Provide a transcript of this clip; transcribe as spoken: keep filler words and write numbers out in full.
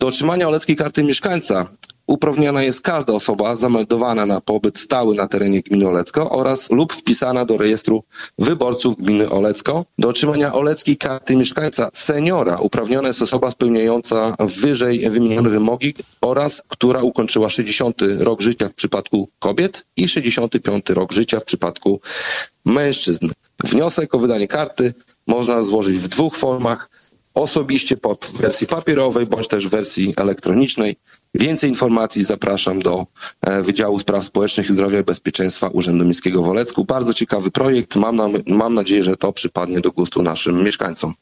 Do otrzymania Oleckiej Karty Mieszkańca uprawniona jest każda osoba zameldowana na pobyt stały na terenie gminy Olecko oraz lub wpisana do rejestru wyborców gminy Olecko. Do otrzymania Oleckiej Karty Mieszkańca Seniora uprawniona jest osoba spełniająca wyżej wymienione wymogi oraz która ukończyła sześćdziesiąty rok życia w przypadku kobiet i sześćdziesiąty piąty rok życia w przypadku mężczyzn. Wniosek o wydanie karty można złożyć w dwóch formach: osobiście w wersji papierowej bądź też w wersji elektronicznej. Więcej informacji zapraszam do Wydziału Spraw Społecznych i Zdrowia i Bezpieczeństwa Urzędu Miejskiego w Olecku. Bardzo ciekawy projekt. Mam, na, mam nadzieję, że to przypadnie do gustu naszym mieszkańcom.